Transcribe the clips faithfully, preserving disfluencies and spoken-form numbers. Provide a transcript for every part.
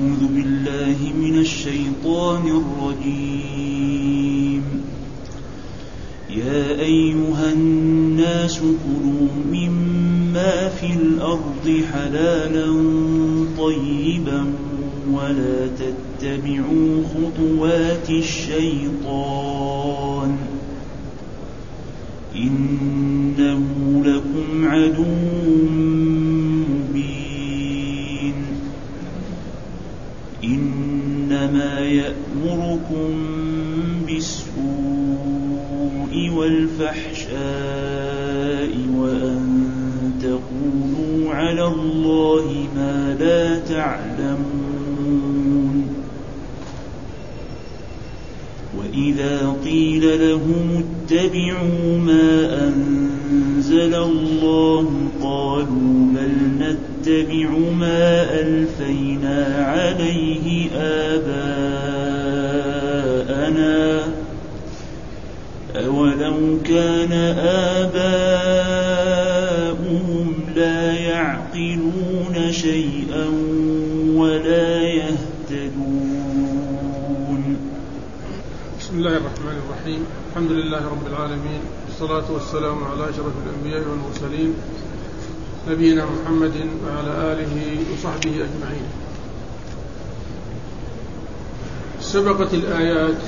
أعوذ بالله من الشيطان الرجيم. يا أيها الناس كلوا مما في الأرض حلالا طيبا ولا تتبعوا خطوات الشيطان إنه لكم عدو مبين. إنما يأمركم بالسوء والفحشاء وأن تقولوا على الله ما لا تعلمون. وإذا قيل لهم اتبعوا ما أنزل الله قالوا بل نتبع ما ألفينا عليه آباءنا أولو كان آباؤهم لا يعقلون شيئا ولا يهتدون. بسم الله الرحمن الرحيم. الحمد لله رب العالمين، والصلاة والسلام على أشرف الأنبياء والمرسلين نبينا محمد وعلى آله وصحبه أجمعين. سبقت الآيات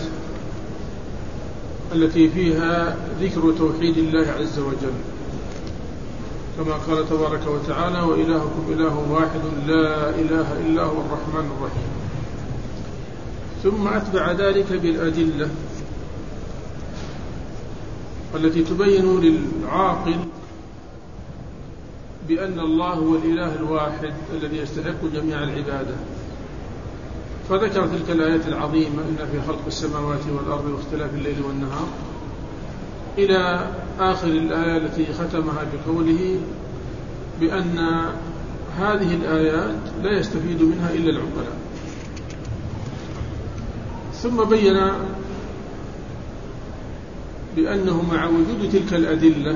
التي فيها ذكر توحيد الله عز وجل، كما قال تبارك وتعالى: وإلهكم إله واحد لا إله إلا هو الرحمن الرحيم. ثم أتبع ذلك بالأدلة التي تبين للعاقل بأن الله هو الإله الواحد الذي يستحق جميع العبادة. فذكر تلك الآيات العظيمة: إن في خلق السماوات والأرض واختلاف الليل والنهار، إلى آخر الآية التي ختمها بقوله بأن هذه الآيات لا يستفيد منها إلا العقلاء. ثم بين بأنه مع وجود تلك الأدلة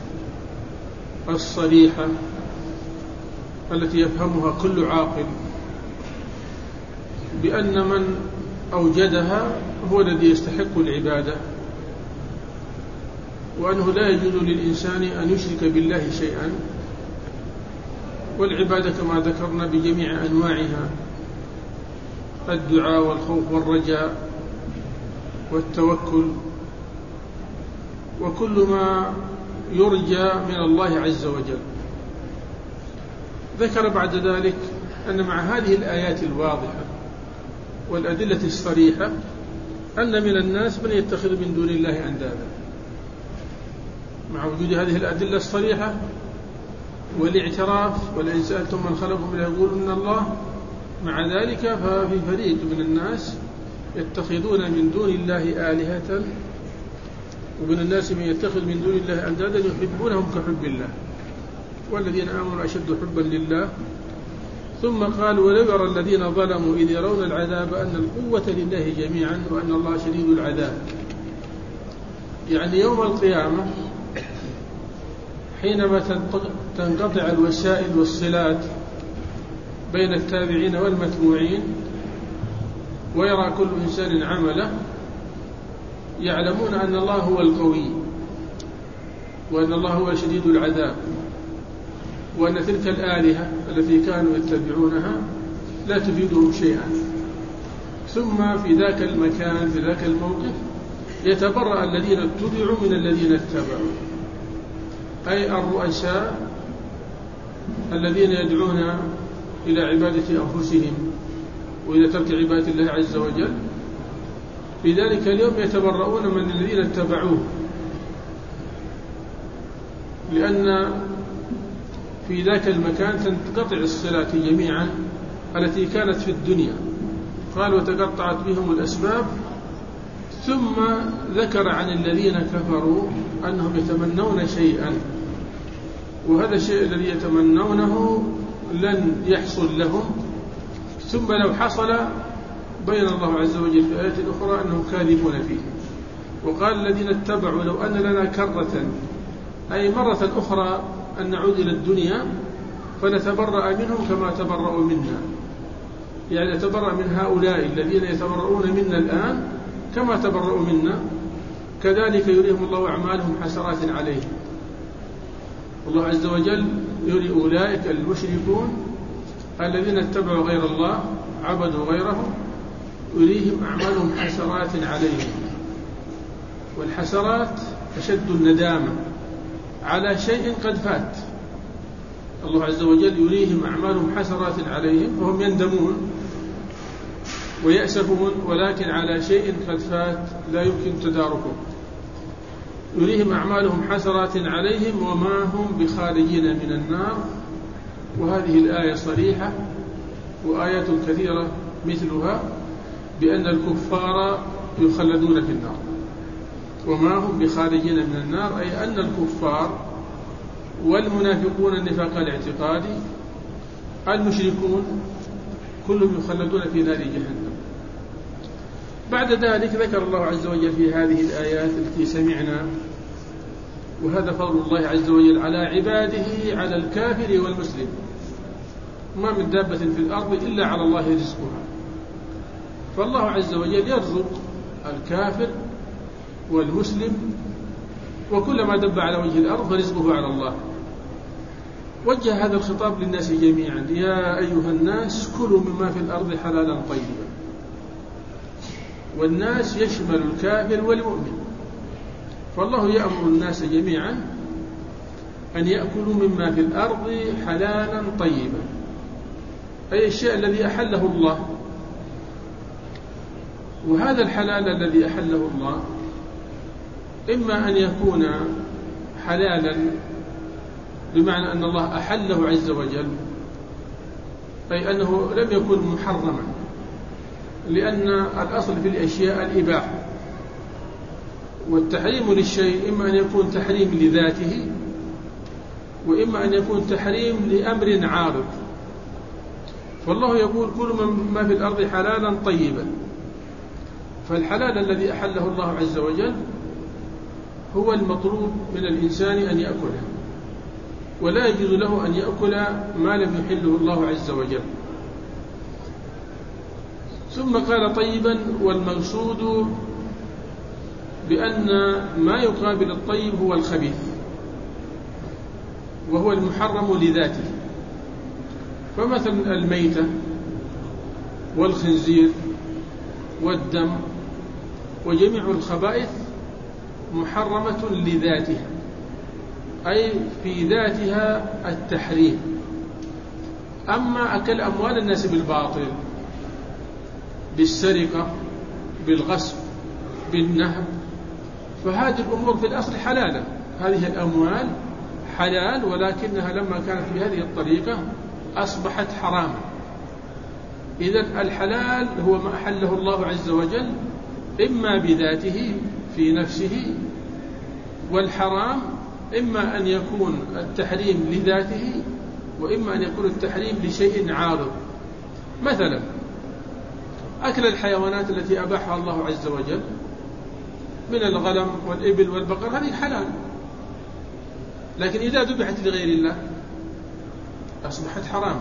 الصريحة التي يفهمها كل عاقل بأن من أوجدها هو الذي يستحق العبادة، وأنه لا يجوز للإنسان أن يشرك بالله شيئا، والعبادة كما ذكرنا بجميع أنواعها: الدعاء والخوف والرجاء والتوكل وكل ما يرجى من الله عز وجل. ذكر بعد ذلك أن مع هذه الآيات الواضحة والأدلة الصريحة أن من الناس من يتخذ من دون الله أندادا. مع وجود هذه الأدلة الصريحة والاعتراف: ولئن سألتم من خلقهم ليقولن الله، مع ذلك ففي فريق من الناس يتخذون من دون الله آلهة، ومن الناس من يتخذ من دون الله أندادا يحبونهم كحب الله، والذين آمنوا أشد حبا لله. ثم قال: ولو يرى الذين ظلموا إذ يرون العذاب أن القوة لله جميعا وأن الله شديد العذاب. يعني يوم القيامة حينما تنقطع الوسائل والصلات بين التابعين والمتبوعين ويرى كل إنسان عمله، يعلمون أن الله هو القوي وأن الله هو شديد العذاب، وأن تلك الآلهة التي كانوا يتبعونها لا تفيدهم شيئا. ثم في ذاك المكان في ذاك الموقف يتبرأ الذين اتبعوا من الذين اتبعوا، أي الرؤساء الذين يدعون إلى عبادة أنفسهم وإلى ترك عبادة الله عز وجل. في ذلك اليوم يتبرؤون من الذين اتبعوه، لأن في ذاك المكان تنقطع الصلات جميعا التي كانت في الدنيا. قال: وتقطعت بهم الأسباب. ثم ذكر عن الذين كفروا أنهم يتمنون شيئا، وهذا الشيء الذي يتمنونه لن يحصل لهم، ثم لو حصل بين الله عز وجل في آيات أخرى أنهم كاذبون فيه. وقال الذين اتبعوا: لو أن لنا كرة، أي مرة أخرى أن نعود إلى الدنيا فنتبرأ منهم كما تبرأوا منا، يعني يتبرأ من هؤلاء الذين يتبرؤون منا الآن كما تبرؤوا منا، كذلك يريهم الله أعمالهم حسرات عليهم. الله عز وجل يري أولئك المشركون الذين اتبعوا غير الله عبدوا غيره، يريهم أعمالهم حسرات عليهم. والحسرات أشد الندامة على شيء قد فات. الله عز وجل يريهم أعمالهم حسرات عليهم فهم يندمون ويأسفون، ولكن على شيء قد فات لا يمكن تداركه. يريهم أعمالهم حسرات عليهم وما هم بخارجين من النار. وهذه الآية صريحة، وآيات كثيرة مثلها بأن الكفار يخلدون في النار، وما هم بخارجين من النار، أي أن الكفار والمنافقون النفاق الاعتقادي المشركون كلهم يخلدون في نار جهنم. بعد ذلك ذكر الله عز وجل في هذه الآيات التي سمعنا، وهذا فضل الله عز وجل على عباده على الكافر والمسلم. ما من دابة في الأرض إلا على الله رزقها، فالله عز وجل يرزق الكافر والمسلم وكل ما دب على وجه الأرض فرزقه على الله. وجه هذا الخطاب للناس جميعا: يا أيها الناس كلوا مما في الأرض حلالا طيبا. والناس يشمل الكافر والمؤمن، فالله يأمر الناس جميعا أن يأكلوا مما في الأرض حلالا طيبا، أي الشيء الذي أحله الله. وهذا الحلال الذي أحله الله إما أن يكون حلالا بمعنى أن الله أحله عز وجل، أي أنه لم يكن محرما، لأن الأصل في الأشياء الإباحة. والتحريم للشيء إما أن يكون تحريم لذاته، وإما أن يكون تحريم لأمر عارض. فالله يقول كل ما في الأرض حلالا طيبا، فالحلال الذي أحله الله عز وجل هو المطلوب من الإنسان أن يأكله، ولا يجوز له أن يأكل ما لم يحله الله عز وجل. ثم قال طيبا، والمقصود بأن ما يقابل الطيب هو الخبيث، وهو المحرم لذاته. فمثلا الميتة والخنزير والدم وجميع الخبائث محرمة لذاتها، أي في ذاتها التحريم. أما أكل أموال الناس بالباطل، بالسرقة، بالغصب، بالنهب، فهذه الأمور في الأصل حلالة. هذه الأموال حلال، ولكنها لما كانت بهذه الطريقة أصبحت حراما. إذن الحلال هو ما أحله الله عز وجل إما بذاته في نفسه، والحرام إما أن يكون التحريم لذاته، وإما أن يكون التحريم لشيء عارض. مثلا أكل الحيوانات التي أباحها الله عز وجل من الغنم والإبل والبقر هذه حلال، لكن إذا ذبحت لغير الله أصبحت حرام.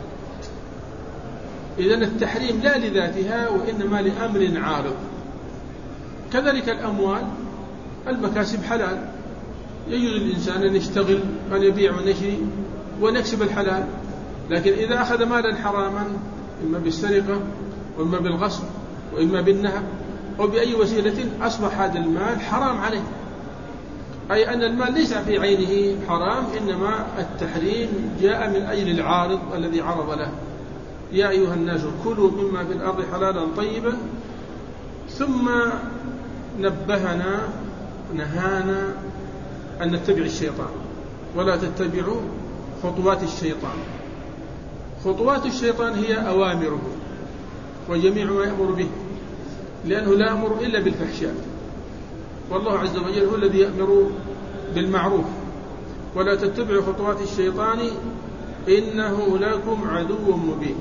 إذن التحريم لا لذاتها وإنما لأمر عارض. كذلك الأموال، المكاسب حلال، يجوز الإنسان أن يشتغل، أن يبيع ونشري ونكسب الحلال. لكن إذا أخذ مالا حراما إما بالسرقة وإما بالغصب وإما بالنهب أو بأي وسيلة، أصبح هذا المال حرام عليه، أي أن المال ليس في عينه حرام، إنما التحريم جاء من أجل العارض الذي عرض له. يا أيها الناس كلوا مما في الأرض حلالا طيبا. ثم نبهنا نهانا أن نتبع الشيطان، ولا تتبعوا خطوات الشيطان. خطوات الشيطان هي أوامره وجميع ما يأمر به، لأنه لا يأمر إلا بالفحشاء، والله عز وجل هو الذي يأمر بالمعروف. ولا تتبعوا خطوات الشيطان إنه لكم عدو مبين.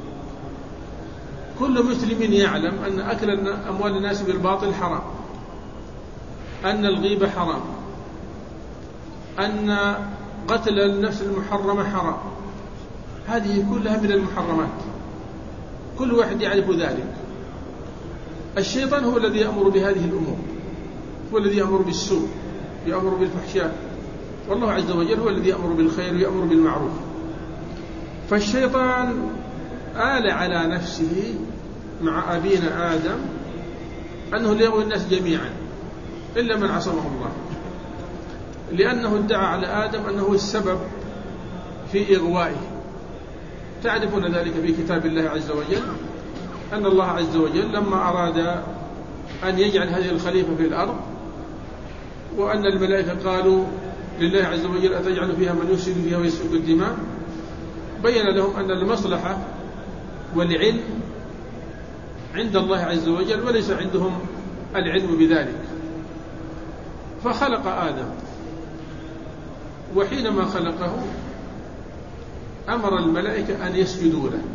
كل مسلم يعلم أن أكل أموال الناس بالباطل حرام، أن الغيبة حرام، أن قتل النفس المحرمة حرام، هذه كلها من المحرمات. كل واحد يعرف ذلك. الشيطان هو الذي يأمر بهذه الأمور، هو الذي يأمر بالسوء، يأمر بالفحشاء، والله عز وجل هو الذي يأمر بالخير ويأمر بالمعروف. فالشيطان آل على نفسه مع أبينا آدم أنه ليغوي الناس جميعا إلا من عصمه الله، لأنه ادعى على آدم أنه السبب في إغوائه. تعرفون ذلك في كتاب الله عز وجل، أن الله عز وجل لما أراد أن يجعل هذه الخليفة في الأرض، وأن الملائكة قالوا لله عز وجل أتجعل فيها من يفسد فيها ويسفك الدماء، بين لهم أن المصلحة والعلم عند الله عز وجل وليس عندهم العلم بذلك. فخلق آدم، وحينما خلقه أمر الملائكة أن يسجدوا له،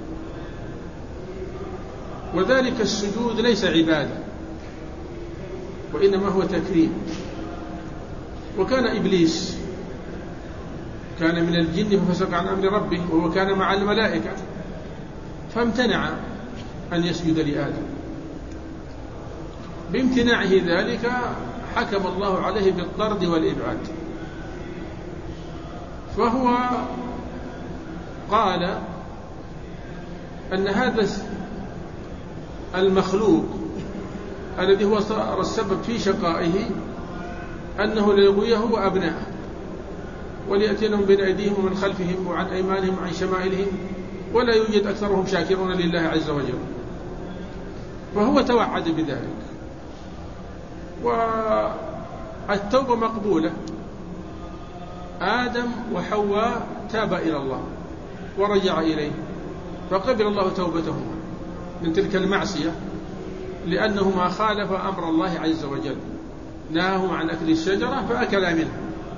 وذلك السجود ليس عبادة وإنما هو تكريم. وكان إبليس كان من الجن ففسق عن أمر ربه، وهو كان مع الملائكة، فامتنع أن يسجد لآدم. بامتناعه ذلك حكم الله عليه بالطرد والإبعاد. فهو قال أن هذا المخلوق الذي هو صار السبب في شقائه أنه ليغويه وأبناءه، وليأتينهم بين أيديهم ومن خلفهم وعن أيمانهم وعن شمائلهم ولا يوجد أكثرهم شاكرون لله عز وجل. فهو توعد بذلك، والتوبة مقبولة. آدم وحواء تابا إلى الله ورجع إليه، فقبل الله توبتهما من تلك المعصية، لأنهما خالف أمر الله عز وجل، نهاهم عن أكل الشجرة فأكلا منها.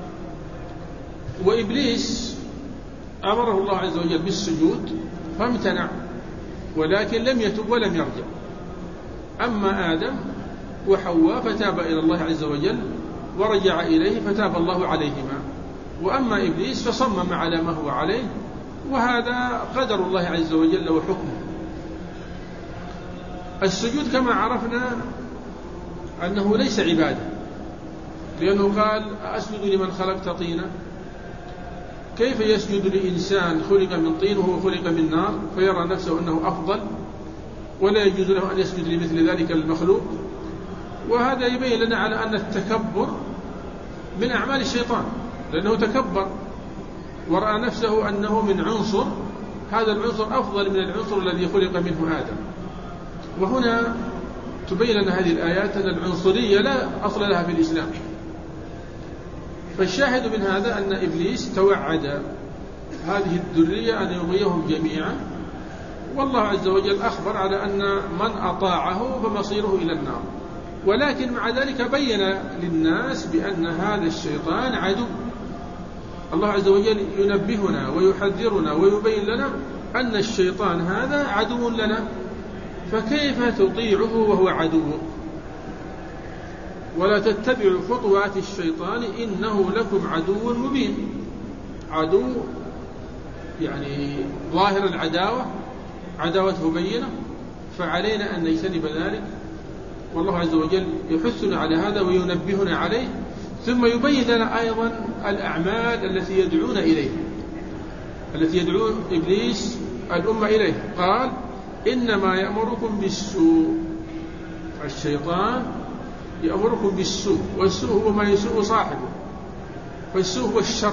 وإبليس أمره الله عز وجل بالسجود فامتنع، ولكن لم يتب ولم يرجع. أما آدم وحواء فتاب إلى الله عز وجل ورجع إليه فتاب الله عليهما. وأما إبليس فصمم على ما هو عليه، وهذا قدر الله عز وجل وحكمه. السجود كما عرفنا أنه ليس عبادة، لأنه قال أسجد لمن خلقت طينا. كيف يسجد لإنسان خلق من طين وهو خلق من نار فيرى نفسه أنه أفضل، ولا يجوز له أن يسجد لمثل ذلك المخلوق؟ وهذا يبين لنا على أن التكبر من أعمال الشيطان، لأنه تكبر ورأى نفسه أنه من عنصر، هذا العنصر أفضل من العنصر الذي خلق منه آدم. وهنا تبين لنا هذه الآيات أن العنصرية لا أصل لها في الإسلام. فالشاهد من هذا أن إبليس توعد هذه الذرية أن يغويهم جميعا، والله عز وجل أخبر على أن من أطاعه فمصيره إلى النار. ولكن مع ذلك بين للناس بأن هذا الشيطان عدو. الله عز وجل ينبهنا ويحذرنا ويبين لنا أن الشيطان هذا عدو لنا، فكيف تطيعه وهو عدو؟ ولا تتبعوا خطوات الشيطان إنه لكم عدو مبين. عدو يعني ظاهر العداوة، عداوته بينة، فعلينا أن نجتنب ذلك. والله عز وجل يحثنا على هذا وينبهنا عليه، ثم يبين لنا أيضا الأعمال التي يدعون إليه، التي يدعون إبليس الأمة إليه. قال إنما يأمركم بالسوء، الشيطان يأمركم بالسوء، والسوء هو ما يسوء صاحبه، فالسوء هو الشر.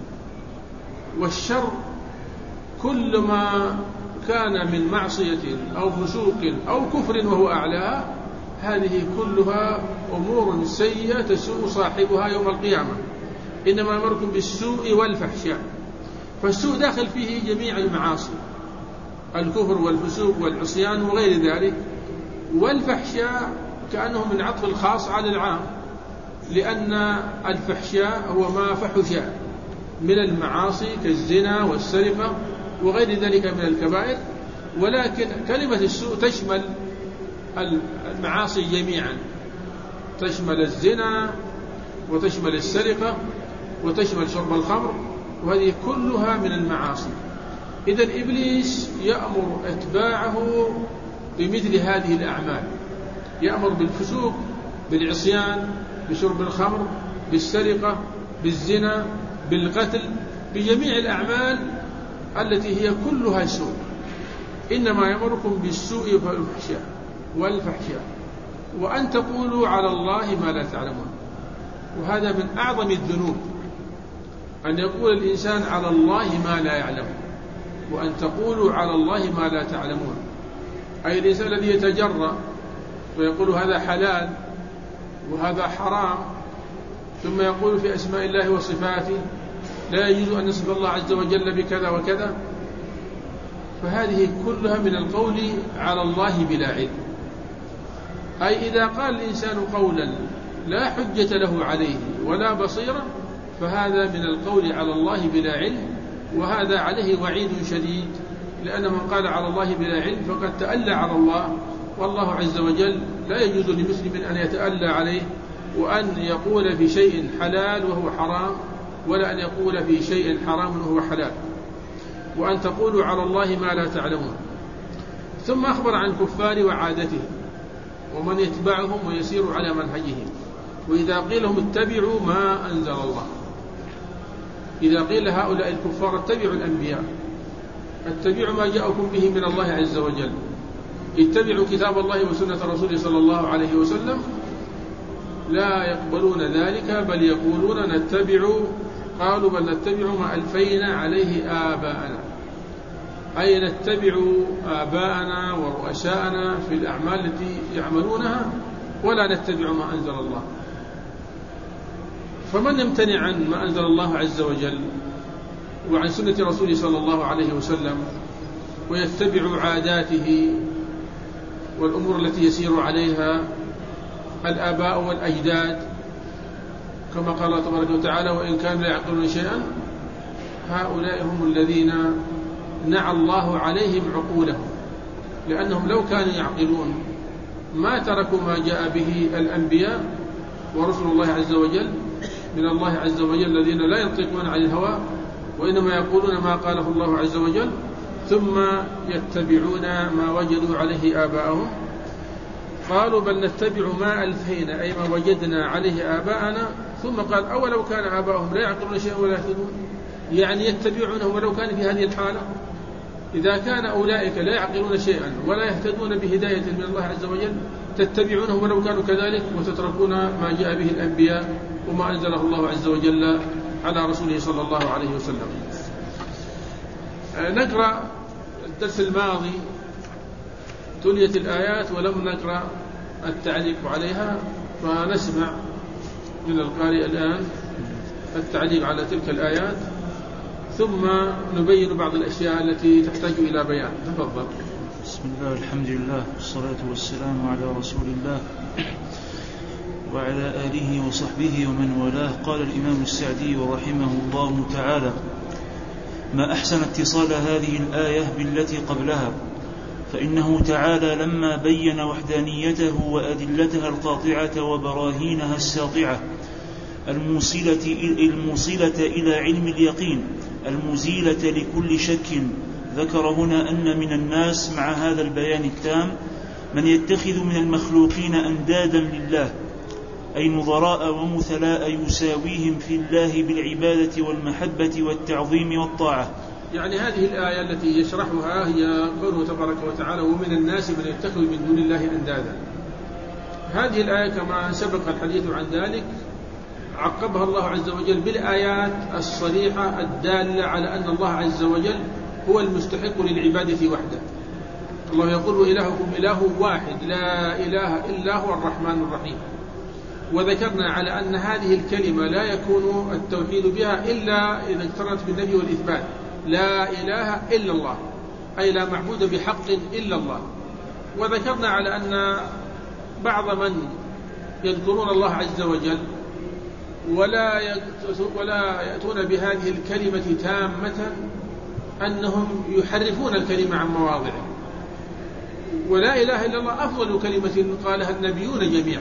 والشر كل ما كان من معصية أو فسوق أو كفر وهو أعلاها، هذه كلها أمور سيئة تسوء صاحبها يوم القيامة. إنما أمركم بالسوء والفحشاء، فالسوء داخل فيه جميع المعاصي، الكفر والفسوق والعصيان وغير ذلك. والفحشاء كأنه من عطف الخاص على العام، لأن الفحشاء هو ما فحش من المعاصي كالزنا والسرقة وغير ذلك من الكبائر. ولكن كلمة السوء تشمل المعاصي جميعا، تشمل الزنا وتشمل السرقة وتشمل شرب الخمر، وهذه كلها من المعاصي. إذن إبليس يأمر أتباعه بمثل هذه الأعمال، يأمر بالفسوق، بالعصيان، بشرب الخمر، بالسرقة، بالزنا، بالقتل، بجميع الأعمال التي هي كلها سوء. إنما يأمركم بالسوء والفحشاء والفحشاء وأن تقولوا على الله ما لا تعلمون. وهذا من أعظم الذنوب، أن يقول الإنسان على الله ما لا يعلم، وأن تقولوا على الله ما لا تعلمون. أي الإنسان الذي يتجرأ ويقول هذا حلال وهذا حرام، ثم يقول في أسماء الله وصفاته لا يجوز أن نصف الله عز وجل بكذا وكذا، فهذه كلها من القول على الله بلا علم. أي إذا قال الإنسان قولا لا حجة له عليه ولا بصيرة، فهذا من القول على الله بلا علم، وهذا عليه وعيد شديد، لأن من قال على الله بلا علم فقد تألى على الله، والله عز وجل لا يجوز لمسلم أن يتألى عليه، وأن يقول في شيء حلال وهو حرام، ولا أن يقول في شيء حرام وهو حلال، وأن تقولوا على الله ما لا تعلمون. ثم أخبر عن كفار وعادتهم ومن يتبعهم ويسير على منهجهم. وإذا قيل لهم اتبعوا ما أنزل الله، إذا قيل هؤلاء الكفار اتبعوا الأنبياء، اتبعوا ما جاءكم به من الله عز وجل، اتبعوا كتاب الله وسنة رسوله صلى الله عليه وسلم، لا يقبلون ذلك، بل يقولون نتبع، قالوا بل نتبع ما ألفينا عليه آباءنا، أي نتبع آباءنا ورؤساءنا في الأعمال التي يعملونها، ولا نتبع ما أنزل الله. فمن يمتنع عن ما أنزل الله عز وجل وعن سنة رسوله صلى الله عليه وسلم ويتبع عاداته والأمور التي يسير عليها الآباء والأجداد، كما قال الله تبارك وتعالى وإن كانوا لا يعقلون شيئا، هؤلاء هم الذين نعى الله عليهم عقولهم، لأنهم لو كانوا يعقلون ما تركوا ما جاء به الأنبياء ورسل الله عز وجل من الله عز وجل، الذين لا ينطقون عن الهوى وإنما يقولون ما قاله الله عز وجل، ثم يتبعون ما وجدوا عليه آباءهم. قالوا بل نتبع ما ألفينا، أي ما وجدنا عليه آباءنا، ثم قال أولو كان آباءهم لا يعقلون شيئا ولا يهتدون، يعني يتبعونهم ولو كان في هذه الحالة. إذا كان أولئك لا يعقلون شيئا ولا يهتدون بهداية من الله عز وجل، تتبعونهم ولو كانوا كذلك، وتتركون ما جاء به الأنبياء وما أنزله الله عز وجل على رسوله صلى الله عليه وسلم. نقرأ الدرس الماضي تليت الآيات ولم نقرأ التعليق عليها، فنسمع من القارئ الآن التعليق على تلك الآيات، ثم نبين بعض الأشياء التي تحتاج إلى بيان. تفضل. بسم الله والحمد لله والصلاة والسلام على رسول الله وعلى آله وصحبه ومن والاه. قال الإمام السعدي رحمه الله تعالى: ما أحسن اتصال هذه الآية بالتي قبلها، فإنه تعالى لما بين وحدانيته وأدلتها القاطعة وبراهينها الساطعة الموصلة, الموصلة إلى علم اليقين المزيلة لكل شك، ذكر هنا أن من الناس مع هذا البيان التام من يتخذ من المخلوقين أندادا لله، أي نظراء ومثلاء يساويهم في الله بالعبادة والمحبة والتعظيم والطاعة. يعني هذه الآية التي يشرحها هي قوله تبارك وتعالى: ومن الناس من يتخذ من دون الله أندادا. هذه الآية كما سبق الحديث عن ذلك عقبها الله عز وجل بالآيات الصريحة الدالة على أن الله عز وجل هو المستحق للعبادة وحده. الله يقول: وإلهكم إله واحد لا إله إلا هو الرحمن الرحيم. وذكرنا على أن هذه الكلمة لا يكون التوحيد بها إلا إذا اقترنت بالنفي والإثبات، لا إله إلا الله، أي لا معبود بحق إلا الله. وذكرنا على أن بعض من يذكرون الله عز وجل ولا ولا يأتون بهذه الكلمة تامة أنهم يحرفون الكلمة عن مواضعه. ولا إله إلا الله أفضل كلمة قالها النبيون جميعا.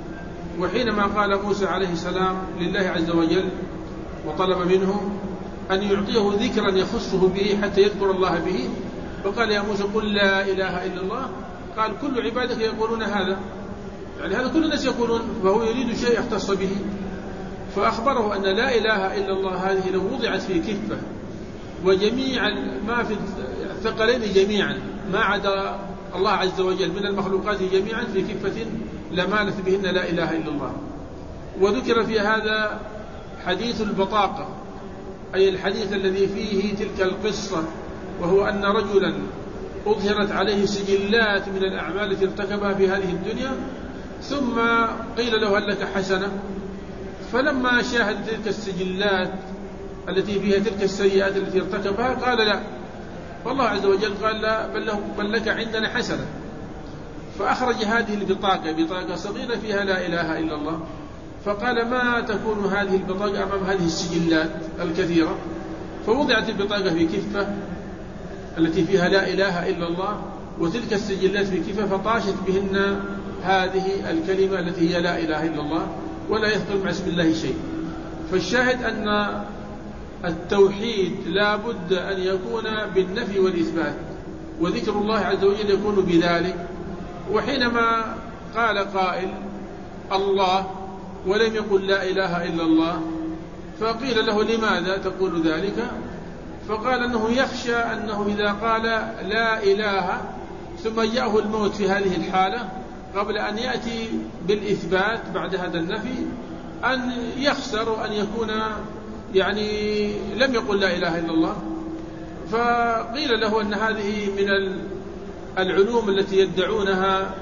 وحينما قال موسى عليه السلام لله عز وجل وطلب منه أن يعطيه ذكرا يخصه به حتى يذكر الله به، فقال يا موسى قل لا إله إلا الله. قال كل عبادك يقولون هذا، يعني هذا كل الناس يقولون، فهو يريد شيء يختص به. فأخبره أن لا إله إلا الله هذه لو وضعت في كفة وجميع ما في الثقلين جميعا ما عدا الله عز وجل من المخلوقات جميعا في كفة لمالت بهن لا إله إلا الله. وذكر في هذا حديث البطاقة، أي الحديث الذي فيه تلك القصة، وهو أن رجلا أظهرت عليه سجلات من الأعمال التي ارتكبها في هذه الدنيا، ثم قيل له هل لك حسنة؟ فلما شاهد تلك السجلات التي فيها تلك السيئات التي ارتكبها قال لا، فالله عز وجل قال لا، بل, له بل لك عندنا حسنة. فأخرج هذه البطاقة، بطاقة صغيرة فيها لا إله إلا الله، فقال ما تكون هذه البطاقة أمام هذه السجلات الكثيرة؟ فوضعت البطاقة في كفة التي فيها لا إله إلا الله، وتلك السجلات في كفة، فطاشت بهن هذه الكلمة التي هي لا إله إلا الله، ولا يذكر مع اسم الله شيء. فالشاهد أن التوحيد لا بد أن يكون بالنفي والإثبات، وذكر الله عز وجل يكون بذلك. وحينما قال قائل الله ولم يقل لا إله إلا الله، فقيل له لماذا تقول ذلك؟ فقال أنه يخشى أنه إذا قال لا إله ثم جاءه الموت في هذه الحالة قبل أن يأتي بالإثبات بعد هذا النفي، أن يخسر أن يكون يعني لم يقل لا إله إلا الله. فقيل له أن هذه من العلوم التي يدعونها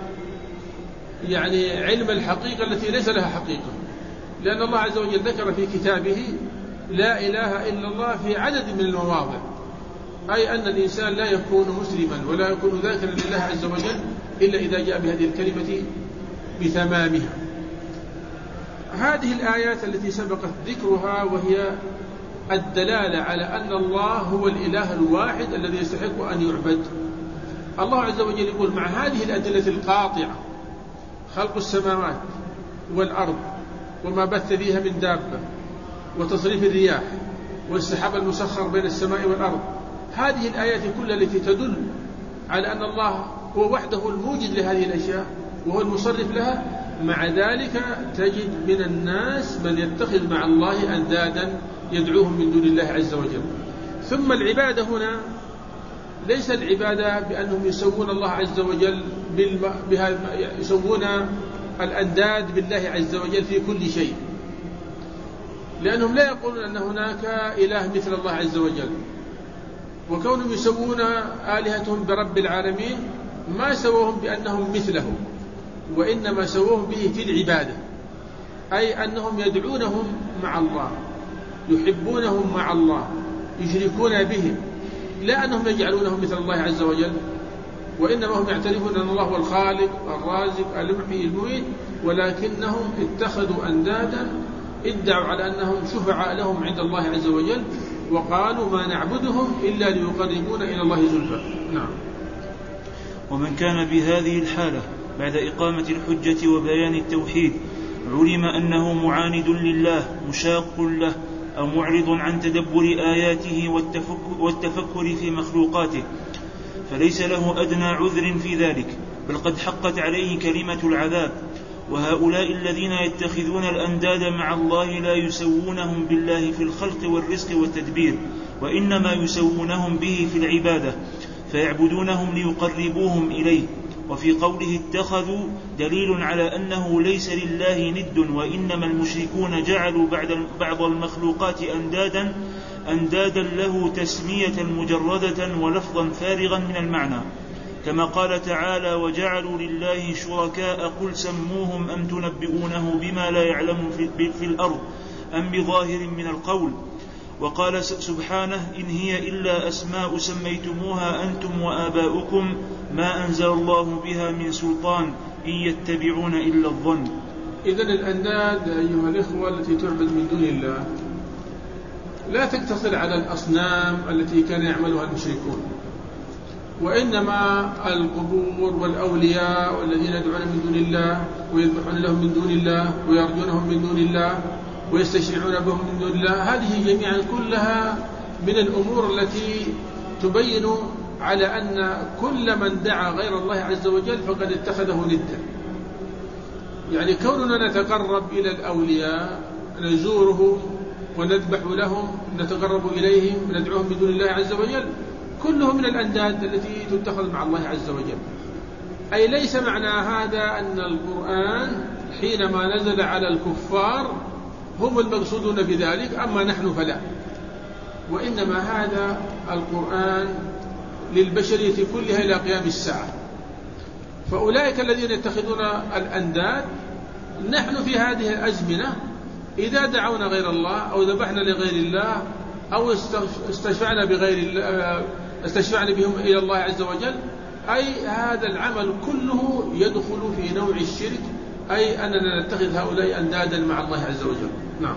يعني علم الحقيقة التي ليس لها حقيقة، لأن الله عز وجل ذكر في كتابه لا إله إلا الله في عدد من المواضع، أي أن الإنسان لا يكون مسلما ولا يكون ذاكرا لله عز وجل إلا إذا جاء بهذه الكلمة بتمامها. هذه الآيات التي سبقت ذكرها وهي الدلالة على أن الله هو الإله الواحد الذي يستحق أن يعبد. الله عز وجل يقول مع هذه الأدلة القاطعة، خلق السماوات والأرض وما بث فيها من دابة، وتصريف الرياح، والسحاب المسخر بين السماء والأرض، هذه الآيات كلها التي تدل على أن الله هو وحده الموجد لهذه الأشياء وهو المصرف لها، مع ذلك تجد من الناس من يتخذ مع الله أندادا يدعوهم من دون الله عز وجل. ثم العبادة هنا ليس العبادة بأنهم يسوون الله عز وجل بالم... بها... يسوون الأنداد بالله عز وجل في كل شيء، لأنهم لا يقولون أن هناك إله مثل الله عز وجل، وكونهم يسوون آلهتهم برب العالمين ما سووهم بأنهم مثله، وإنما سووهم به في العبادة، أي أنهم يدعونهم مع الله، يحبونهم مع الله، يشركون بهم، لا أنهم يجعلونهم مثل الله عز وجل، وإنما هم يعترفون أن الله هو الخالق الرازق المحيي المميت، ولكنهم اتخذوا أندادا ادعوا على أنهم شفعاء لهم عند الله عز وجل، وقالوا ما نعبدهم إلا ليقربونا إلى الله زلفى. نعم. ومن كان بهذه الحالة بعد إقامة الحجة وبيان التوحيد علم أنه معاند لله مشاق له أو معرض عن تدبر آياته والتفكر في مخلوقاته، فليس له أدنى عذر في ذلك، بل قد حقت عليه كلمة العذاب. وهؤلاء الذين يتخذون الأنداد مع الله لا يسوونهم بالله في الخلق والرزق والتدبير، وإنما يسوونهم به في العبادة، فيعبدونهم ليقربوهم إليه. وفي قوله اتخذوا دليل على أنه ليس لله ند، وإنما المشركون جعلوا بعض المخلوقات أندادا أندادا له تسمية مجردة ولفظا فارغا من المعنى، كما قال تعالى وجعلوا لله شركاء قل سموهم أم تنبئونه بما لا يعلم في, في الأرض أم بظاهر من القول. وقال سبحانه إن هي إلا أسماء سميتموها أنتم وآباؤكم ما أنزل الله بها من سلطان إن يتبعون إلا الظن. إذن الأنداد أيها الإخوة التي تعبد من دون الله لا تقتصر على الأصنام التي كان يعملها المشركون، وإنما القبور والأولياء والذين يدعون من دون الله ويذبحون لهم من دون الله ويرجونهم من دون الله ويستشيعون بهم من دون الله، هذه جميعا كلها من الأمور التي تبين على أن كل من دعا غير الله عز وجل فقد اتخذه ندا. يعني كوننا نتقرب إلى الأولياء، نزورهم ونذبح لهم، نتقرب إليهم، ندعوهم من دون الله عز وجل، كله من الأنداد التي تتخذ مع الله عز وجل. أي ليس معنى هذا أن القرآن حينما نزل على الكفار هم المقصودون بذلك، أما نحن فلا، وإنما هذا القرآن للبشرية كلها إلى قيام الساعة. فأولئك الذين يتخذون الأنداد، نحن في هذه الأزمنة إذا دعونا غير الله أو ذبحنا لغير الله أو استشفعنا بغير الله، استشفعنا بهم إلى الله عز وجل، أي هذا العمل كله يدخل في نوع الشرك، أي أننا نتخذ هؤلاء أندادا مع الله عز وجل. نعم.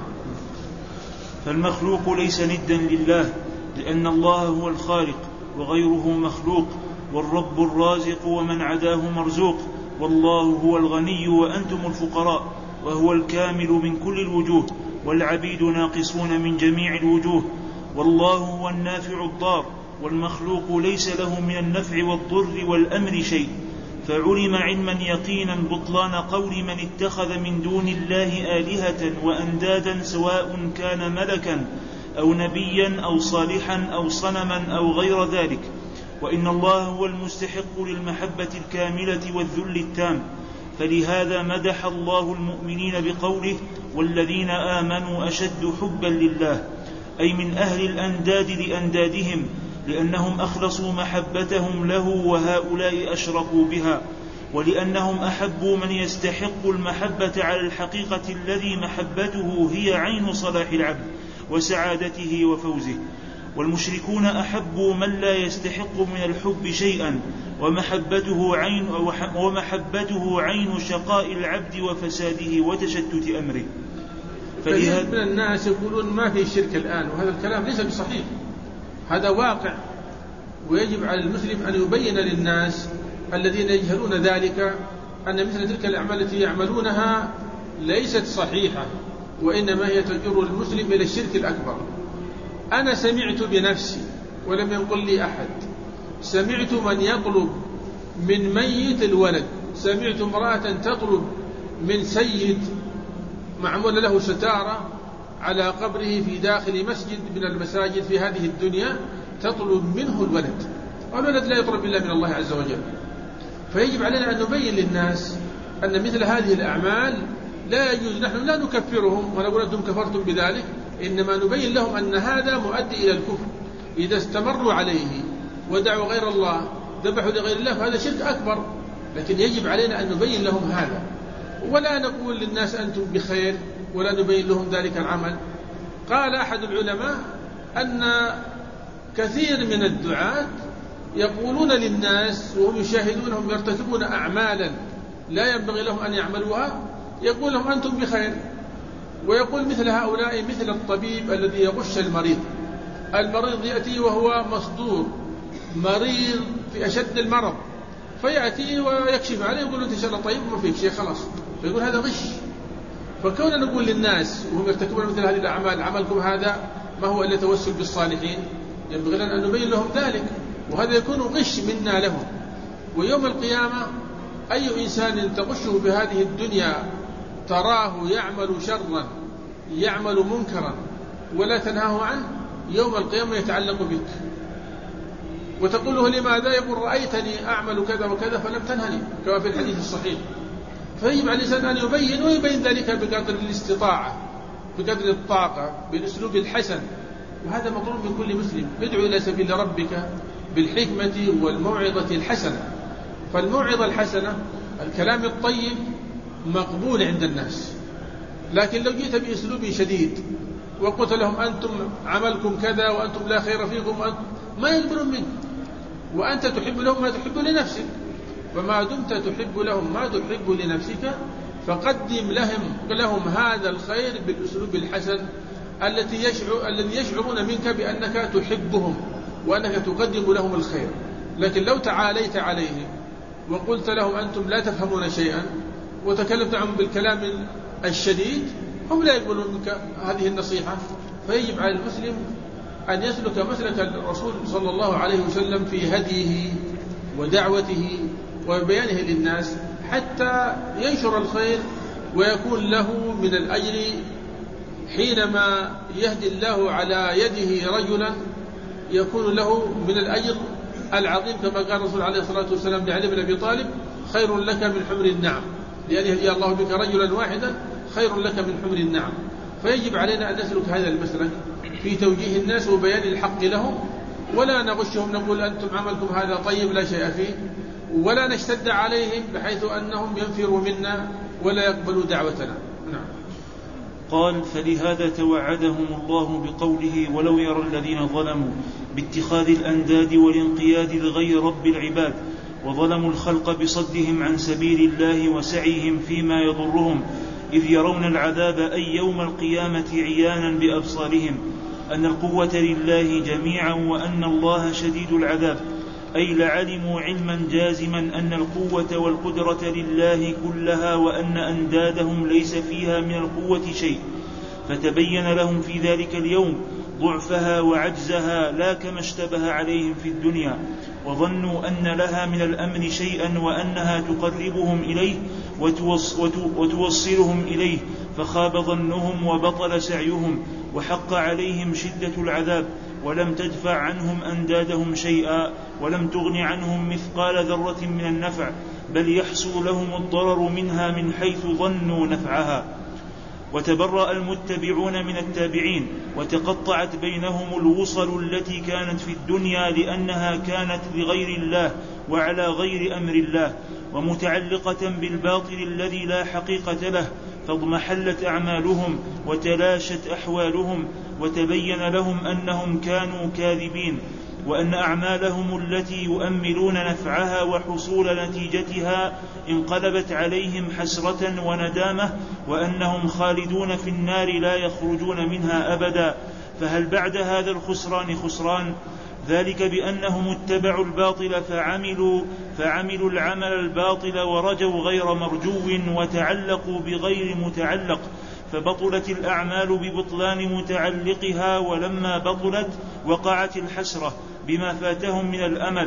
فالمخلوق ليس ندا لله، لأن الله هو الخالق وغيره مخلوق، والرب الرازق ومن عداه مرزوق، والله هو الغني وأنتم الفقراء، وهو الكامل من كل الوجوه، والعبيد ناقصون من جميع الوجوه، والله هو النافع الضار، والمخلوق ليس له من النفع والضر والأمر شيء. فعلم علما يقينا بطلان قول من اتخذ من دون الله آلهة وأندادا، سواء كان ملكا أو نبيا أو صالحا أو صنما أو غير ذلك، وإن الله هو المستحق للمحبة الكاملة والذل التام. فلهذا مدح الله المؤمنين بقوله: والذين آمنوا أشد حبا لله، أي من أهل الأنداد لأندادهم، لأنهم أخلصوا محبتهم له وهؤلاء أشركوا بها، ولأنهم أحبوا من يستحق المحبة على الحقيقة الذي محبته هي عين صلاح العبد وسعادته وفوزه. والمشركون أحبوا من لا يستحق من الحب شيئا، ومحبته عين, ومحبته عين شقاء العبد وفساده وتشتت أمره. كثير من الناس يقولون ما في شرك الآن، وهذا الكلام ليس بصحيح، هذا واقع، ويجب على المسلم أن يبين للناس الذين يجهلون ذلك أن مثل تلك الأعمال التي يعملونها ليست صحيحة، وإنما هي تجر المسلم إلى الشرك الأكبر. أنا سمعت بنفسي ولم ينقل لي أحد، سمعت من يطلب من ميت الولد، سمعت امرأة تطلب من سيد معمول له ستارة على قبره في داخل مسجد من المساجد في هذه الدنيا، تطلب منه الولد، والولد لا يطلب إلا من الله عز وجل. فيجب علينا أن نبين للناس أن مثل هذه الأعمال لا يجوز. نحن لا نكفرهم ونقول أنتم كفرتم بذلك، إنما نبين لهم أن هذا مؤدي إلى الكفر. إذا استمروا عليه ودعوا غير الله، ذبحوا لغير الله، فهذا شرك أكبر. لكن يجب علينا أن نبين لهم هذا، ولا نقول للناس أنتم بخير، ولا نبين لهم ذلك العمل. قال أحد العلماء أن كثير من الدعاة يقولون للناس وهم يشاهدونهم يرتكبون أعمالا لا ينبغي لهم أن يعملوها، يقول لهم أنتم بخير. ويقول مثل هؤلاء مثل الطبيب الذي يغش المريض. المريض يأتي وهو مصدور، مريض في أشد المرض، فيأتي ويكشف عليه يقول أنت إن شاء الله طيب ما فيك شيء خلاص، فيقول هذا غش. فكون نقول للناس وهم يرتكبون مثل هذه الأعمال عملكم هذا ما هو إلا توسل بالصالحين، ينبغي لنا أن نبين لهم ذلك، وهذا يكون غش منا لهم. ويوم القيامة أي إنسان تغشه بهذه الدنيا تراه يعمل شرا يعمل منكرا ولا تنهاه عنه، يوم القيامة يتعلق بك وتقول له لماذا؟ يقول رأيتني أعمل كذا وكذا فلم تنهني، كما في الحديث الصحيح. فيجب على الإنسان أن يبين، ويبين ذلك بقدر الاستطاعة، بقدر الطاقة، بالأسلوب الحسن. وهذا مطلوب من كل مسلم. ادعو إلى سبيل ربك بالحكمة والموعظة الحسنة. فالموعظة الحسنة، الكلام الطيب، مقبول عند الناس. لكن لو جئت بأسلوب شديد وقلت لهم أنتم عملكم كذا وأنتم لا خير فيكم، ما يقبلون منك، وأنت تحب لهم ما تحب لنفسك. وما دمت تحب لهم ما تحب لنفسك فقدم لهم لهم هذا الخير بالأسلوب الحسن التي يشعر الذي يشعرون منك بأنك تحبهم وأنك تقدم لهم الخير. لكن لو تعاليت عليهم وقلت لهم أنتم لا تفهمون شيئا وتكلمت عنهم بالكلام الشديد، هم لا يقبلون منك هذه النصيحة. فيجب على المسلم أن يسلك مسلك الرسول صلى الله عليه وسلم في هديه ودعوته وبيانه للناس حتى ينشر الخير ويكون له من الأجر حينما يهدي الله على يده رجلا يكون له من الأجر العظيم كما قال الرسول عليه الصلاة والسلام لعلي بن أبي طالب خير لك من حمر النعم، لأن يهدي الله بك رجلا واحدا خير لك من حمر النعم. فيجب علينا أن نسلك هذا المسلك في توجيه الناس وبيان الحق لهم، ولا نغشهم نقول أنتم عملكم هذا طيب لا شيء فيه، ولا نشتد عليهم بحيث أنهم ينفروا منا ولا يقبلوا دعوتنا. نعم. قال: فلهذا توعدهم الله بقوله: ولو يرى الذين ظلموا باتخاذ الأنداد والانقياد لغير رب العباد وظلموا الخلق بصدهم عن سبيل الله وسعيهم فيما يضرهم إذ يرون العذاب أي يوم القيامة عيانا بأبصارهم أن القوة لله جميعا وأن الله شديد العذاب، أي لعلموا علما جازما أن القوة والقدرة لله كلها وأن أندادهم ليس فيها من القوة شيء، فتبين لهم في ذلك اليوم ضعفها وعجزها لا كما اشتبه عليهم في الدنيا، وظنوا أن لها من الأمر شيئا وأنها تقربهم إليه وتوصلهم إليه، فخاب ظنهم وبطل سعيهم وحق عليهم شدة العذاب، ولم تدفع عنهم أندادهم شيئا ولم تغن عنهم مثقال ذرة من النفع، بل يحصل لهم الضرر منها من حيث ظنوا نفعها. وتبرأ المتبعون من التابعين وتقطعت بينهم الوصل التي كانت في الدنيا لأنها كانت لغير الله وعلى غير أمر الله ومتعلقة بالباطل الذي لا حقيقة له، فاضمحلت أعمالهم وتلاشت أحوالهم، وتبين لهم أنهم كانوا كاذبين، وأن أعمالهم التي يؤملون نفعها وحصول نتيجتها انقلبت عليهم حسرة وندامة، وأنهم خالدون في النار لا يخرجون منها أبدا. فهل بعد هذا الخسران خسران؟ ذلك بأنهم اتبعوا الباطل فعملوا, فعملوا العمل الباطل ورجوا غير مرجو وتعلقوا بغير متعلق، فبطلت الأعمال ببطلان متعلقها، ولما بطلت وقعت الحسرة بما فاتهم من الأمل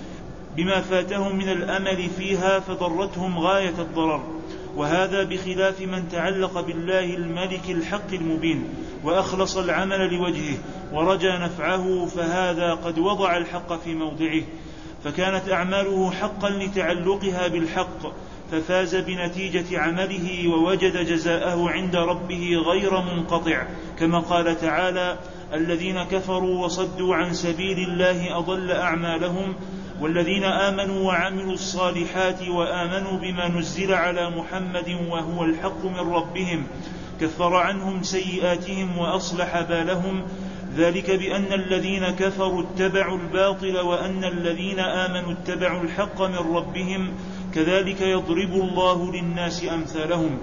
بما فاتهم من الأمل فيها فضرتهم غاية الضرر. وهذا بخلاف من تعلق بالله الملك الحق المبين وأخلص العمل لوجهه ورجى نفعه، فهذا قد وضع الحق في موضعه، فكانت أعماله حقا لتعلقها بالحق، ففاز بنتيجة عمله ووجد جزاءه عند ربه غير منقطع، كما قال تعالى: الذين كفروا وصدوا عن سبيل الله أضل أعمالهم، والذين آمنوا وعملوا الصالحات وآمنوا بما نزل على محمد وهو الحق من ربهم كفر عنهم سيئاتهم وأصلح بالهم، ذلك بأن الذين كفروا اتبعوا الباطل وأن الذين آمنوا اتبعوا الحق من ربهم، كذلك يضرب الله للناس أمثالهم.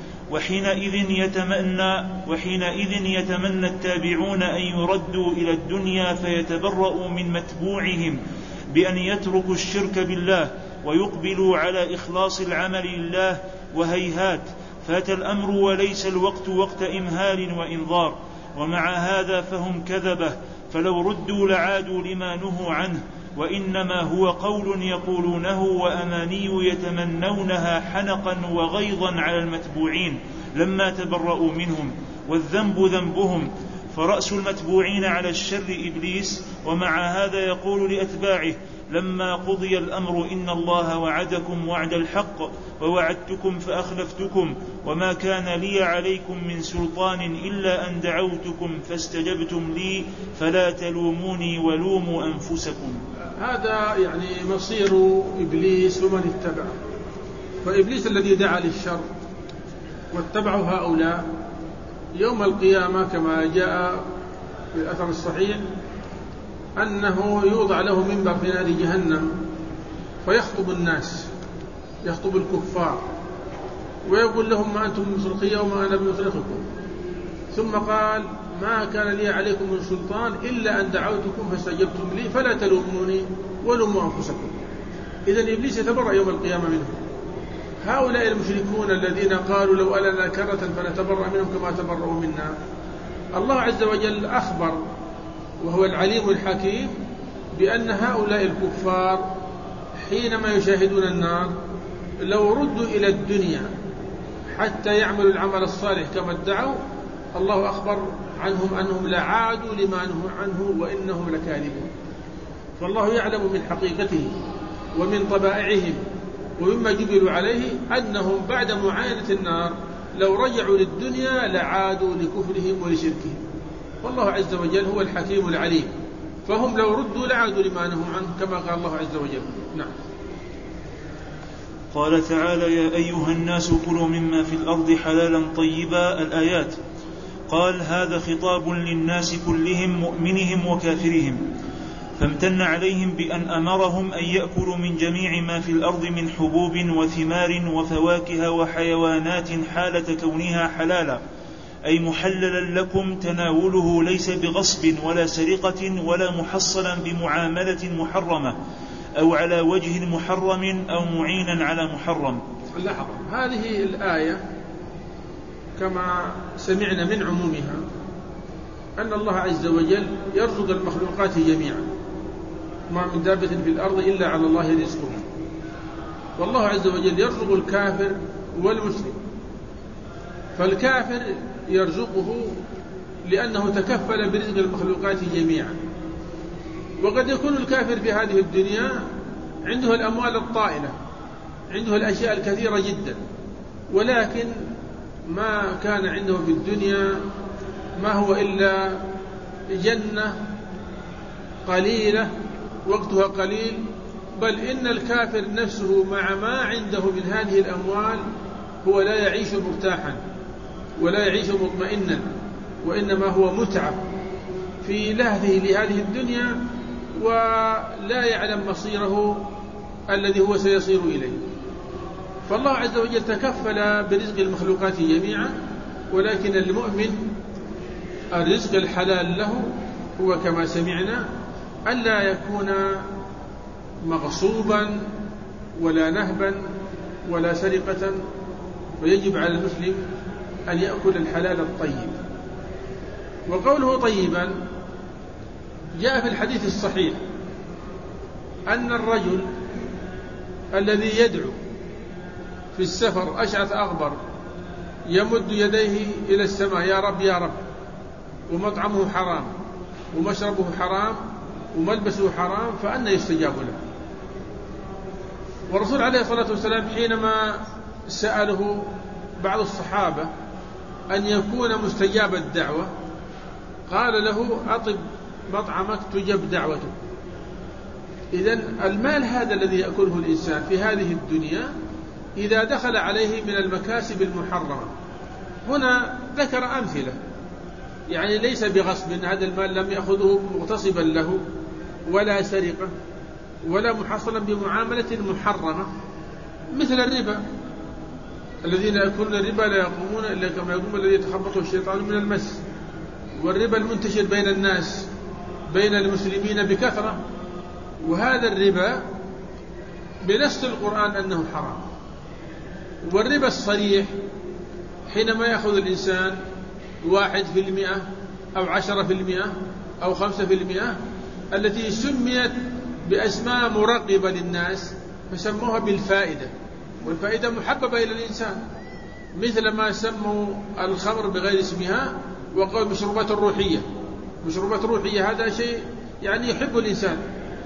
وحينئذ يتمنى, وحينئذ يتمنى التابعون أن يردوا إلى الدنيا فيتبرؤوا من متبوعهم بأن يتركوا الشرك بالله ويقبلوا على إخلاص العمل لله، وهيهات فات الأمر وليس الوقت وقت إمهال وإنظار. ومع هذا فهم كذبة، فلو ردوا لعادوا لما نهوا عنه، وإنما هو قول يقولونه وأماني يتمنونها حنقا وغيظا على المتبوعين لما تبرؤوا منهم، والذنب ذنبهم، فرأس المتبوعين على الشر إبليس. ومع هذا يقول لأتباعه لما قضي الأمر: إن الله وعدكم وعد الحق ووعدتكم فأخلفتكم وما كان لي عليكم من سلطان إلا أن دعوتكم فاستجبتم لي فلا تلوموني ولوموا أنفسكم. هذا يعني مصير إبليس ومن اتبعه. فإبليس الذي دعا للشر واتبعوا هؤلاء يوم القيامة كما جاء في الأثر الصحيح أنه يوضع له منبر في نار جهنم فيخطب الناس، يخطب الكفار ويقول لهم: ما أنتم بمصرخي وما أنا بمصرخكم. ثم قال: ما كان لي عليكم من سلطان إلا أن دعوتكم فاستجبتم لي فلا تلوموني ولوموا أنفسكم. إذن إبليس يتبرأ يوم القيامة منهم. هؤلاء المشركون الذين قالوا: لو ألنا كرة فنتبرأ منهم كما تبرأوا منا، الله عز وجل أخبر وهو العليم الحكيم بأن هؤلاء الكفار حينما يشاهدون النار لو ردوا إلى الدنيا حتى يعملوا العمل الصالح كما ادعوا، الله أخبر عنهم أنهم لعادوا لما نهوا عنه وإنهم لكاذبون. فالله يعلم من حقيقته ومن طبائعهم ومما جبلوا عليه أنهم بعد معاينة النار لو رجعوا للدنيا لعادوا لكفرهم ولشركهم. والله عز وجل هو الحكيم العليم، فهم لو ردوا لعادوا لما نهوا عنه كما قال الله عز وجل. نعم. قال تعالى: يا أيها الناس كلوا مما في الأرض حلالا طيبا. الآيات. قال: هذا خطاب للناس كلهم مؤمنهم وكافرهم، فامتن عليهم بأن أمرهم أن يأكلوا من جميع ما في الأرض من حبوب وثمار وفواكه وحيوانات حالة كونها حلالا، أي محللا لكم تناوله ليس بغصب ولا سرقة ولا محصلا بمعاملة محرمة أو على وجه محرم أو معينا على محرم. لحظة، هذه الآية كما سمعنا من عمومها أن الله عز وجل يرزق المخلوقات جميعا، ما من دابة في الأرض إلا على الله رزقها، والله عز وجل يرزق الكافر والمسلم. فالكافر يرزقه لأنه تكفل برزق المخلوقات جميعا، وقد يكون الكافر في هذه الدنيا عنده الأموال الطائلة، عنده الأشياء الكثيرة جدا، ولكن ما كان عنده في الدنيا ما هو إلا جنة قليلة وقتها قليل، بل إن الكافر نفسه مع ما عنده من هذه الأموال هو لا يعيش مرتاحا ولا يعيش مطمئنا، وإنما هو متعب في لهذه لهذه الدنيا ولا يعلم مصيره الذي هو سيصير إليه. فالله عز وجل تكفل برزق المخلوقات جميعا، ولكن المؤمن الرزق الحلال له هو كما سمعنا ألا يكون مغصوبا ولا نهبا ولا سرقة، ويجب على المسلم أن يأكل الحلال الطيب. وقوله طيبا جاء في الحديث الصحيح أن الرجل الذي يدعو في السفر أشعث أغبر يمد يديه إلى السماء: يا رب يا رب، ومطعمه حرام ومشربه حرام وملبسه حرام، فأنى يستجاب له؟ والرسول عليه الصلاة والسلام حينما سأله بعض الصحابة أن يكون مستجاب الدعوة قال له: أطب مطعمك تجب دعوته. إذن المال هذا الذي يأكله الإنسان في هذه الدنيا إذا دخل عليه من المكاسب المحرمة، هنا ذكر أمثلة، يعني ليس بغصب، هذا المال لم يأخذه مغتصبا له ولا سرقة ولا محصلا بمعاملة محرمة، مثل الربا. الذين يأكلون الربا لا يقومون إلا كما يقوم الذي يتخبطه الشيطان من المس. والربا المنتشر بين الناس بين المسلمين بكثرة، وهذا الربا بنص القرآن أنه حرام. والربا الصريح حينما يأخذ الإنسان واحد في المئة أو عشرة في المئة أو خمسة في المئة التي سميت بأسماء مرغبة للناس فسموها بالفائدة، والفائدة محببة إلى الإنسان، مثل ما سموا الخمر بغير اسمها وقالوا مشروبات الروحية. مشروبات روحية هذا شيء يعني يحب الإنسان.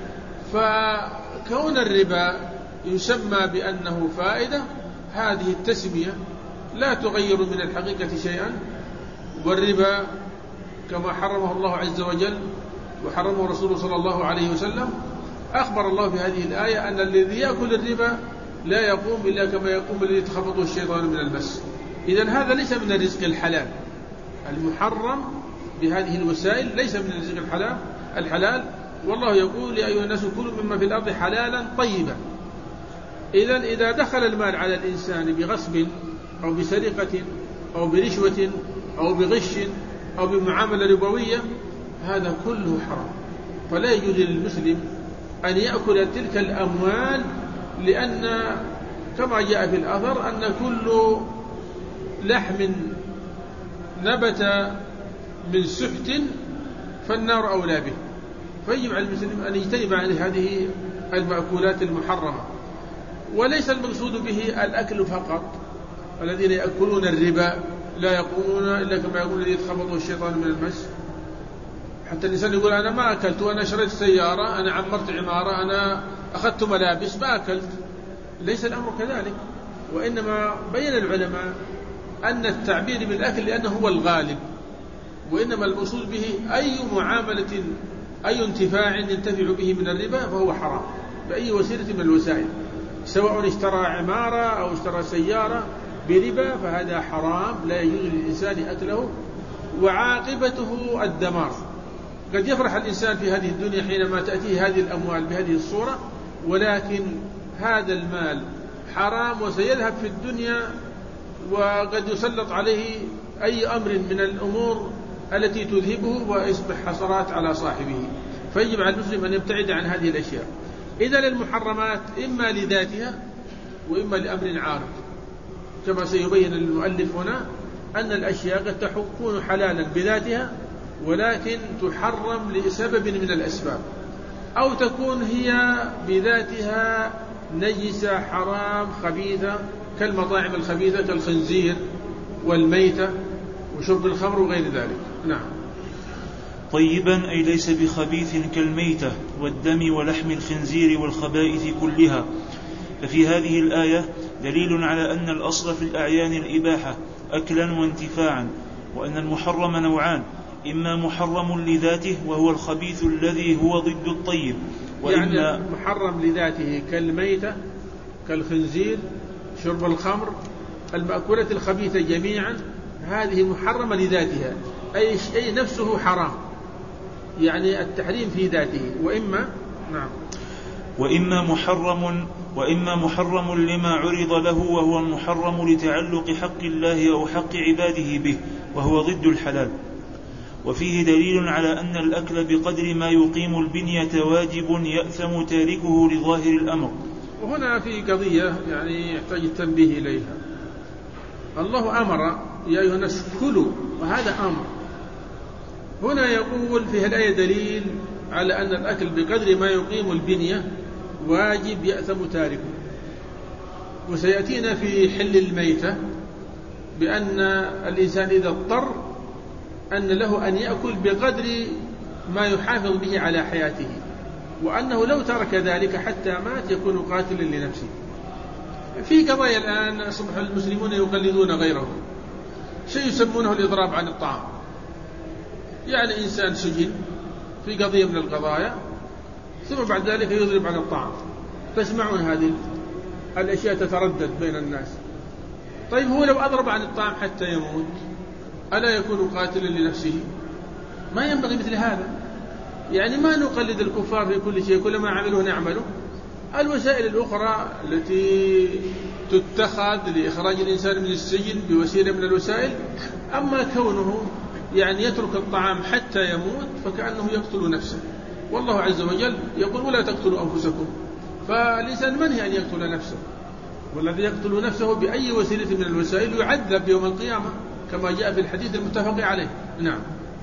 فكون الربا يسمى بأنه فائدة، هذه التسمية لا تغير من الحقيقة شيئا. والربا كما حرمه الله عز وجل وحرمه رسوله صلى الله عليه وسلم، أخبر الله في هذه الآية أن الذي يأكل الربا لا يقوم إلا كما يقوم الذي يتخبطه الشيطان من المس. إذن هذا ليس من الرزق الحلال المحرم بهذه الوسائل، ليس من الرزق الحلال الحلال والله يقول: يا أيها الناس كلوا مما في الأرض حلالا طيبا. إذن إذا دخل المال على الإنسان بغصب أو بسرقة أو برشوة أو بغش أو بمعاملة ربوية، هذا كله حرام. فلا يجوز للمسلم أن يأكل تلك الأموال، لأن كما جاء في الأثر أن كل لحم نبت من سحت فالنار أولى به. فيجب على المسلم أن يجتنب عن هذه المأكولات المحرمة. وليس المقصود به الأكل فقط. الذين يأكلون الربا لا يقومون إلا كما يقول الذي يتخبطه الشيطان من المس. حتى الإنسان يقول أنا ما أكلت، وأنا شريت سيارة، أنا عمرت عمارة، أنا أخذت ملابس، ما أكلت. ليس الأمر كذلك، وإنما بين العلماء أن التعبير بالأكل لأنه هو الغالب، وإنما المقصود به أي معاملة أي انتفاع ينتفع به من الربا فهو حرام بأي وسيلة من الوسائل، سواء اشترى عمارة أو اشترى سيارة بربا فهذا حرام لا يجوز للإنسان أكله، وعاقبته الدمار. قد يفرح الإنسان في هذه الدنيا حينما تأتيه هذه الأموال بهذه الصورة، ولكن هذا المال حرام وسيذهب في الدنيا، وقد يسلط عليه أي أمر من الأمور التي تذهبه ويصبح حسرات على صاحبه. فيجب على المسلم أن يبتعد عن هذه الأشياء. إذن المحرمات إما لذاتها وإما لأمر عارض، كما سيبين المؤلف هنا أن الأشياء قد تكون حلالا بذاتها ولكن تحرم لسبب من الأسباب، أو تكون هي بذاتها نجسة حرام خبيثة كالمطاعم الخبيثة كالخنزير والميتة وشرب الخمر وغير ذلك. نعم. طيبا أي ليس بخبيث كالميتة والدم ولحم الخنزير والخبائث كلها. ففي هذه الآية دليل على أن الأصل في الأعيان الإباحة أكلا وانتفاعا، وأن المحرم نوعان: إما محرم لذاته وهو الخبيث الذي هو ضد الطيب، وإما يعني محرم لذاته كالميتة كالخنزير شرب الخمر المأكولات الخبيثة جميعا، هذه محرمة لذاتها أي شيء نفسه حرام، يعني التحريم في ذاته. وإما نعم وإما محرم وإما محرم لما عرض له وهو المحرم لتعلق حق الله أو حق عباده به وهو ضد الحلال. وفيه دليل على أن الأكل بقدر ما يقيم البنية واجب يأثم تاركه لظاهر الأمر. وهنا في قضية يعني يحتاج التنبيه إليها. الله أمر يا أيها الناس كلوا، وهذا أمر. هنا يقول في الآية دليل على أن الأكل بقدر ما يقيم البنية واجب يأثم تاركه. وسيأتينا في حل الميتة بأن الإنسان إذا اضطر أن له أن يأكل بقدر ما يحافظ به على حياته، وأنه لو ترك ذلك حتى مات يكون قاتلا لنفسه. في قضايا الآن أصبح المسلمون يقلدون غيرهم، شيء يسمونه الإضراب عن الطعام. يعني إنسان سجن في قضية من القضايا ثم بعد ذلك يضرب عن الطعام. تسمعون هذه الأشياء تتردد بين الناس. طيب هو لو أضرب عن الطعام حتى يموت ألا يكون قاتلا لنفسه؟ ما ينبغي مثل هذا. يعني ما نقلد الكفار في كل شيء، كل ما عملوه نعمله. الوسائل الأخرى التي تتخذ لإخراج الإنسان من السجن بوسيلة من الوسائل، أما كونه يعني يترك الطعام حتى يموت فكأنه يقتل نفسه. والله عز وجل يقول ولا تقتلوا أنفسكم، فالإنسان منهي أن يقتل نفسه، والذي يقتل نفسه بأي وسيلة من الوسائل يعذب يوم القيامة كما جاء في الحديث المتفق عليه. نعم.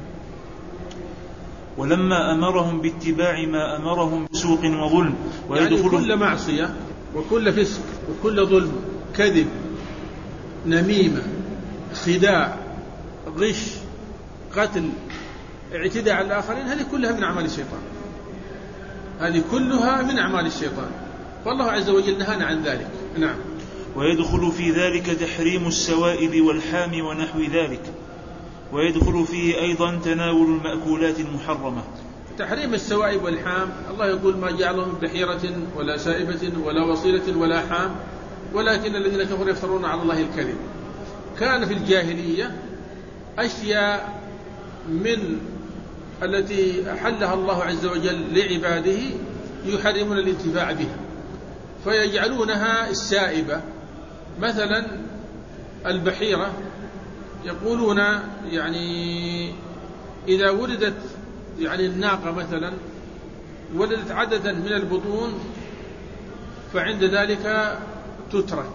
ولما أمرهم باتباع ما أمرهم بسوق وظلم يعني كل معصية وكل فسق وكل ظلم، كذب، نميمة، خداع، غش، قتل، اعتداء على الآخرين، هذه كلها من أعمال الشيطان. هذه كلها من أعمال الشيطان، والله عز وجل نهانا عن ذلك. نعم. ويدخل في ذلك تحريم السوائب والحام ونحو ذلك، ويدخل فيه أيضا تناول المأكولات المحرمة. تحريم السوائب والحام، الله يقول ما جعلهم بحيرة ولا سائبة ولا وصيلة ولا حام ولكن الذين كفروا يفترون على الله الكذب. كان في الجاهلية أشياء من التي أحلها الله عز وجل لعباده يحرمون الانتفاع بها فيجعلونها السائبة. مثلا البحيرة يقولون يعني إذا ولدت يعني الناقة مثلا ولدت عددا من البطون فعند ذلك تترك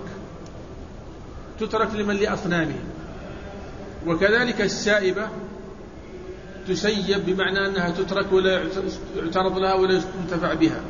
تترك لمن لأصنامه. وكذلك السائبة تسيب بمعنى أنها تترك ولا يعترض لها ولا ينتفع بها،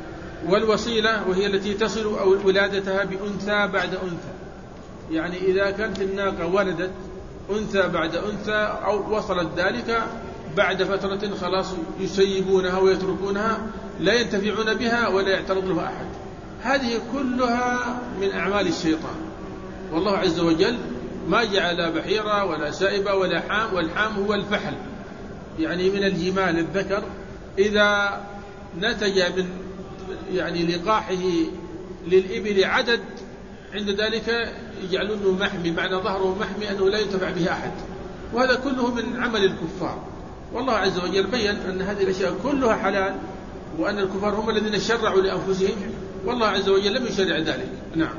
والوصيلة وهي التي تصل ولادتها بأنثى بعد أنثى، يعني إذا كانت الناقة ولدت أنثى بعد أنثى أو وصلت ذلك بعد فترة خلاص يسيبونها ويتركونها لا ينتفعون بها ولا يعترض لها أحد. هذه كلها من أعمال الشيطان، والله عز وجل ما جعل بحيرة ولا سائبة ولا حام، والحام هو الفحل يعني من الجمال الذكر إذا نتج من يعني لقاحه للإبل عدد عند ذلك يجعلونه محمي، معنى ظهره محمي أنه لا ينتفع به أحد، وهذا كله من عمل الكفار. والله عز وجل بيّن أن هذه الأشياء كلها حلال، وأن الكفار هم الذين شرعوا لأنفسهم، والله عز وجل لم يشرع ذلك. نعم.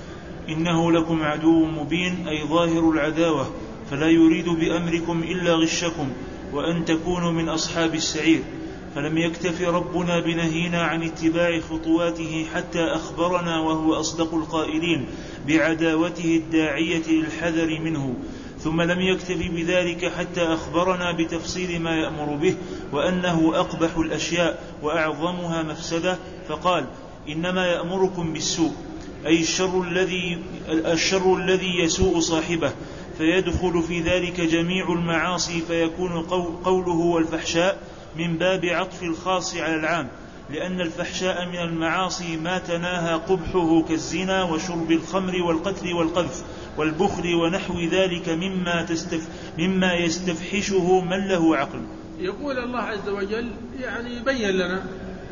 إنه لكم عدو مبين أي ظاهر العداوة، فلا يريد بأمركم إلا غشكم وأن تكونوا من أصحاب السعير. فلم يكتف ربنا بنهينا عن اتباع خطواته حتى أخبرنا وهو أصدق القائلين بعداوته الداعية للحذر منه، ثم لم يكتف بذلك حتى أخبرنا بتفصيل ما يأمر به وأنه أقبح الأشياء وأعظمها مفسدة، فقال إنما يأمركم بالسوء أي الشر الذي, الشر الذي يسوء صاحبه، فيدخل في ذلك جميع المعاصي، فيكون قوله والفحشاء من باب عطف الخاص على العام، لأن الفحشاء من المعاصي ما تناهى قبحه كالزنا وشرب الخمر والقتل والقذف والبخل ونحو ذلك مما, تستف مما يستفحشه من له عقل. يقول الله عز وجل يعني بين لنا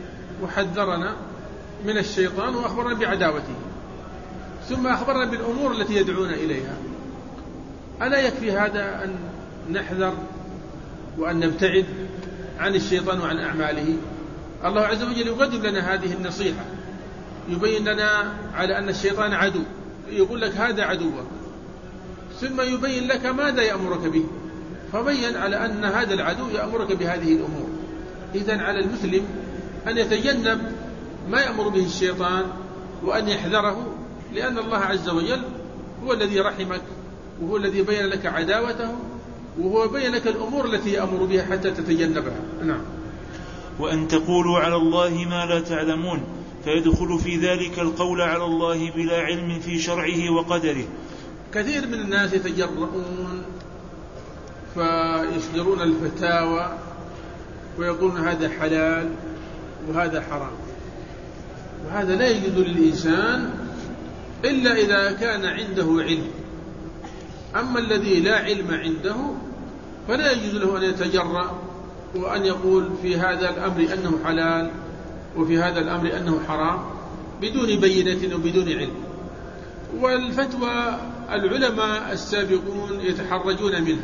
وحذرنا من الشيطان وأخبرنا بعداوته، ثم أخبرنا بالأمور التي يدعون إليها. ألا يكفي هذا أن نحذر وأن نبتعد عن الشيطان وعن أعماله؟ الله عز وجل يقدم لنا هذه النصيحة، يبين لنا على أن الشيطان عدو، يقول لك هذا عدوك، ثم يبين لك ماذا يأمرك به، فبين على أن هذا العدو يأمرك بهذه الأمور. إذن على المسلم أن يتجنب ما يأمر به الشيطان وأن يحذره، لأن الله عز وجل هو الذي رحمك، وهو الذي بين لك عداوته، وهو بين لك الأمور التي يأمر بها حتى تتجنبها. نعم. وأن تقولوا على الله ما لا تعلمون، فيدخل في ذلك القول على الله بلا علم في شرعه وقدره. كثير من الناس يتجرؤون فيصدرون الفتاوى ويقولون هذا حلال وهذا حرام، وهذا لا يجوز للإنسان إلا إذا كان عنده علم. أما الذي لا علم عنده فلا يجوز له أن يتجرأ وأن يقول في هذا الأمر أنه حلال وفي هذا الأمر أنه حرام بدون بينة وبدون علم. والفتوى العلماء السابقون يتحرجون منها،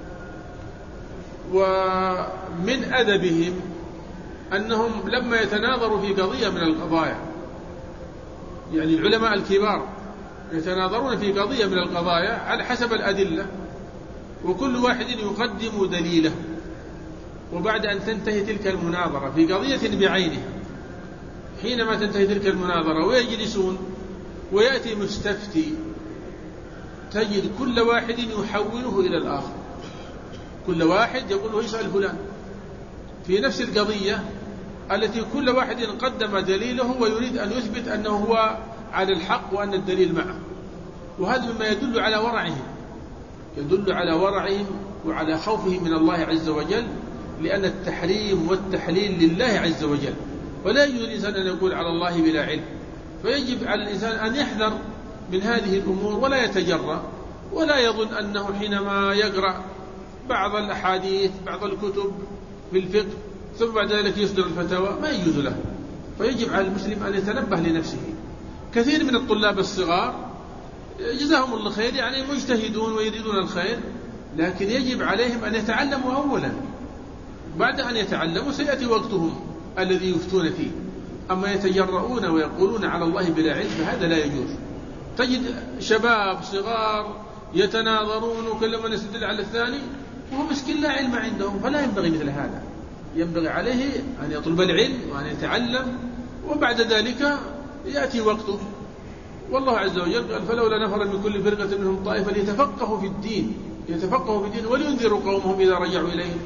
ومن أدبهم أنهم لما يتناظروا في قضية من القضايا، يعني العلماء الكبار يتناظرون في قضية من القضايا على حسب الأدلة، وكل واحد يقدم دليله، وبعد أن تنتهي تلك المناظرة في قضية بعينها، حينما تنتهي تلك المناظرة ويجلسون ويأتي مستفتي، تجد كل واحد يحوله إلى الآخر، كل واحد يقول له يسأل فلان في نفس القضية التي كل واحد قدم دليله ويريد أن يثبت أنه هو على الحق وأن الدليل معه. وهذا مما يدل على ورعهم، يدل على ورعهم وعلى خوفهم من الله عز وجل، لأن التحريم والتحليل لله عز وجل، ولا يجوز الإنسان أن يقول على الله بلا علم. فيجب على الإنسان أن يحذر من هذه الأمور ولا يتجرأ، ولا يظن أنه حينما يقرأ بعض الأحاديث بعض الكتب في الفقه ثم بعد ذلك يصدر الفتاوى، ما يجوز له. فيجب على المسلم أن يتنبه لنفسه. كثير من الطلاب الصغار جزاهم الله خير يعني مجتهدون ويريدون الخير، لكن يجب عليهم أن يتعلموا أولا، بعد أن يتعلموا سيأتي وقتهم الذي يفتون فيه. أما يتجرؤون ويقولون على الله بلا علم فهذا لا يجوز. تجد شباب صغار يتناظرون وكل من يستدل على الثاني وهو مسكين لا علم عندهم، فلا ينبغي مثل هذا. ينبغي عليه أن يطلب العلم وأن يتعلم، وبعد ذلك يأتي وقته. والله عز وجل قال فلولا نفر من كل فرقة منهم طائفة ليتفقهوا في الدين، يتفقهوا في الدين ولينذروا قومهم إذا رجعوا إليهم.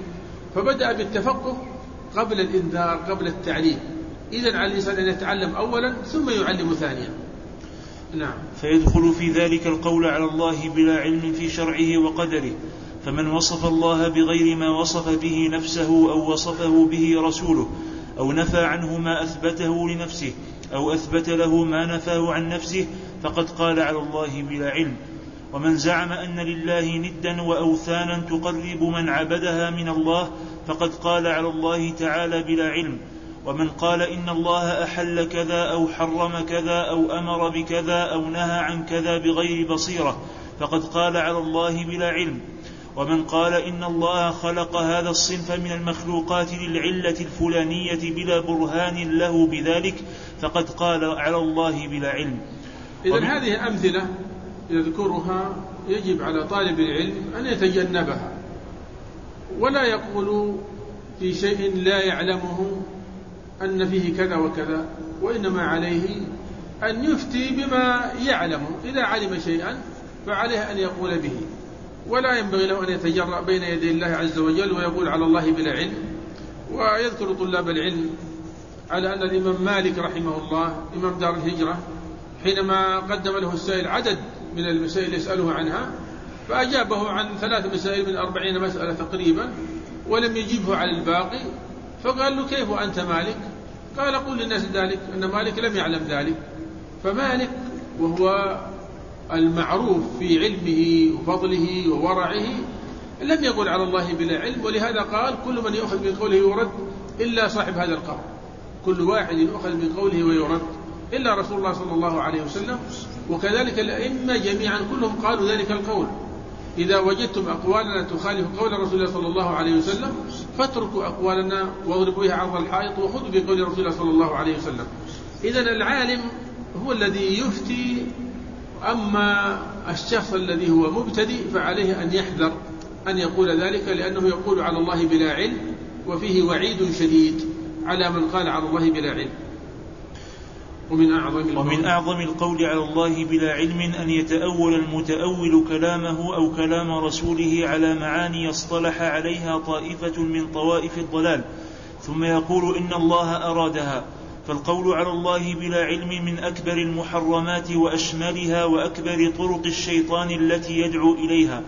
فبدأ بالتفقه قبل الإنذار قبل التعليم. إذن على الإنسان أن يتعلم أولا ثم يعلم ثانيا. نعم. فيدخل في ذلك القول على الله بلا علم في شرعه وقدره، فمن وصف الله بغير ما وصف به نفسه أو وصفه به رسوله، أو نفى عنه ما أثبته لنفسه، أو أثبت له ما نفاه عن نفسه، فقد قال على الله بلا علم. ومن زعم أن لله ندا وأوثانا تقرب من عبدها من الله، فقد قال على الله تعالى بلا علم. ومن قال إن الله أحل كذا أو حرم كذا أو أمر بكذا أو نهى عن كذا بغير بصيرة، فقد قال على الله بلا علم. ومن قال إن الله خلق هذا الصنف من المخلوقات للعلة الفلانية بلا برهان له بذلك، فقد قال على الله بلا علم. إذن هذه أمثلة يذكرها يجب على طالب العلم أن يتجنبها، ولا يقول في شيء لا يعلمه أن فيه كذا وكذا، وإنما عليه أن يفتي بما يعلم. إذا علم شيئا فعليه أن يقول به، ولا ينبغي له أن يتجرأ بين يدي الله عز وجل ويقول على الله بلا علم. ويذكر طلاب العلم على أن الإمام مالك رحمه الله إمام دار الهجرة حينما قدم له السائل عدد من المسائل يسأله عنها، فأجابه عن ثلاث مسائل من أربعين مسألة تقريبا، ولم يجيبه على الباقي. فقال له كيف أنت مالك؟ قال قل للناس ذلك، أن مالك لم يعلم ذلك. فمالك وهو المعروف في علمه وفضله وورعه لم يقل على الله بلا علم، ولهذا قال كل من يؤخذ من قوله يرد إلا صاحب هذا القول، كل واحد يؤخذ من قوله ويرد إلا رسول الله صلى الله عليه وسلم. وكذلك الأئمة جميعا كلهم قالوا ذلك القول: إذا وجدتم أقوالنا تخالف قول رسول الله صلى الله عليه وسلم فاتركوا أقوالنا واضربوا بها عرض الحائط وخذوا بقول رسول الله صلى الله عليه وسلم. إذن العالم هو الذي يفتي، أما الشخص الذي هو مبتدئ فعليه أن يحذر أن يقول ذلك، لأنه يقول على الله بلا علم، وفيه وعيد شديد على من قال على الله بلا علم. ومن أعظم, ومن أعظم القول على الله بلا علم أن يتأول المتأول كلامه أو كلام رسوله على معاني اصطلح عليها طائفة من طوائف الضلال، ثم يقول إن الله أرادها. فالقول على الله بلا علم من أكبر المحرمات وأشملها وأكبر طرق الشيطان التي يدعو إليها.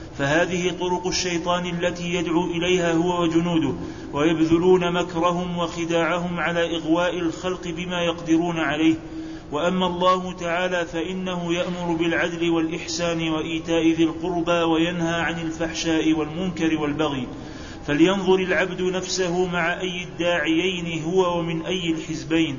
فهذه طرق الشيطان التي يدعو إليها هو وجنوده، ويبذلون مكرهم وخداعهم على إغواء الخلق بما يقدرون عليه. وأما الله تعالى فإنه يأمر بالعدل والإحسان وإيتاء ذي القربى وينهى عن الفحشاء والمنكر والبغي. فلينظر العبد نفسه مع أي الداعيين هو ومن أي الحزبين.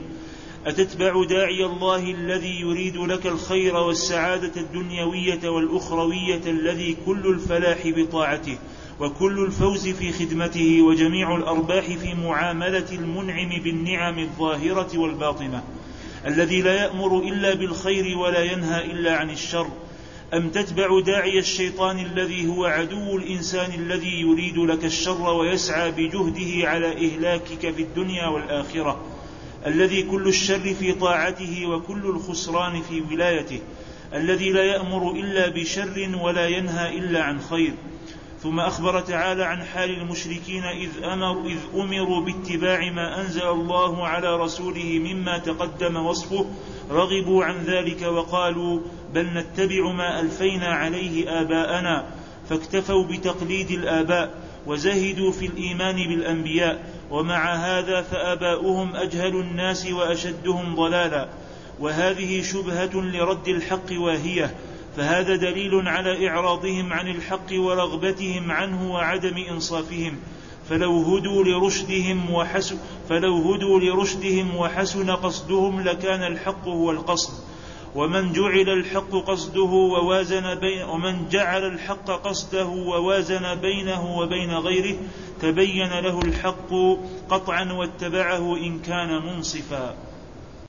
أتتبع داعي الله الذي يريد لك الخير والسعادة الدنيوية والأخروية الذي كل الفلاح بطاعته وكل الفوز في خدمته وجميع الأرباح في معاملة المنعم بالنعم الظاهرة والباطنة، الذي لا يأمر إلا بالخير ولا ينهى إلا عن الشر؟ أم تتبع داعي الشيطان الذي هو عدو الإنسان الذي يريد لك الشر ويسعى بجهده على إهلاكك في الدنيا والآخرة، الذي كل الشر في طاعته وكل الخسران في ولايته، الذي لا يأمر إلا بشر ولا ينهى إلا عن خير؟ ثم أخبر تعالى عن حال المشركين إذ, أمر إذ أمروا باتباع ما أنزل الله على رسوله مما تقدم وصفه، رغبوا عن ذلك وقالوا بل نتبع ما ألفينا عليه آباءنا، فاكتفوا بتقليد الآباء وزهدوا في الإيمان بالأنبياء. ومع هذا فآباؤهم أجهل الناس وأشدهم ضلالا. وهذه شبهة لرد الحق واهية، فهذا دليل على إعراضهم عن الحق ورغبتهم عنه وعدم إنصافهم. فلو هدوا لرشدهم وحسن, فلو هدوا لرشدهم وحسن قصدهم لكان الحق هو القصد. ومن جعل الحق قصده ووازن بين ومن جعل الحق قصده ووازن بينه وبين غيره تبين له الحق قطعا واتبعه إن كان منصفا.